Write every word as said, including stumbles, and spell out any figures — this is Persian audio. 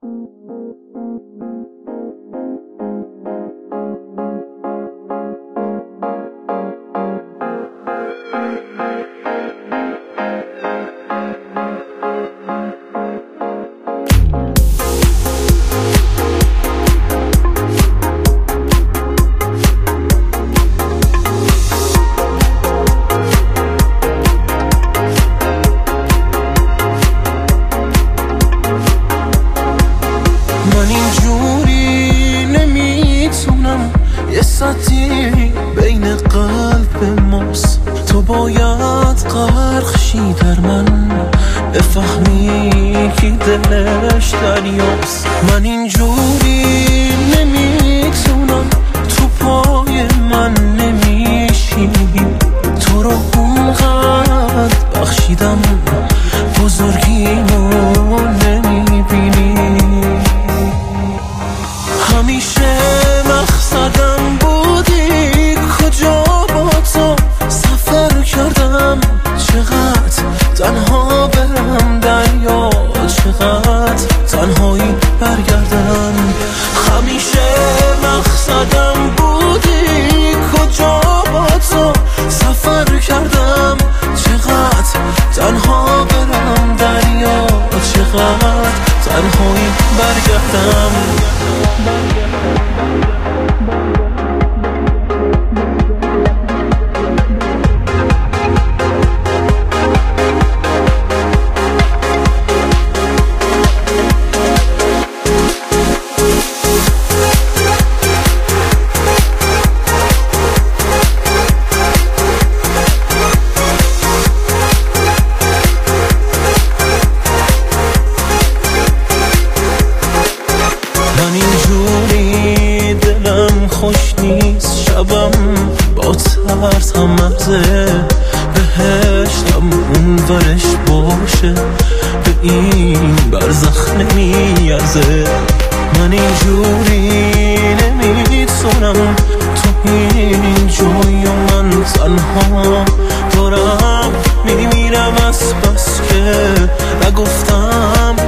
من اینجوری نمیتونم، یه سطحی بین قلب ماست. تو باید غرق شی در من، بفهمی کی دلش دریاست. من اینجوری نمیتونم، تو پای من نمیشی. تو رو اونقدر بخشیدم، بزرگیمو نمیبینی. همیشه مقصدم بودی، کجا با تو سفر کردم. چقدر تنها برم دریا، چقدر تنهایی برگردم. همیشه مقصدم بودی، کجا با تو سفر کردم. چقدر تنها برم دریا، چقدر تنهایی برگردم. خوش نیست شبم با ترس هم مرزه، بهشتم اون ورش باشه، به این برزخ نمیارزه. من اینجوری نمیتونم، تو این جوی و من تنها دارم میمیرم از بس که نگفتم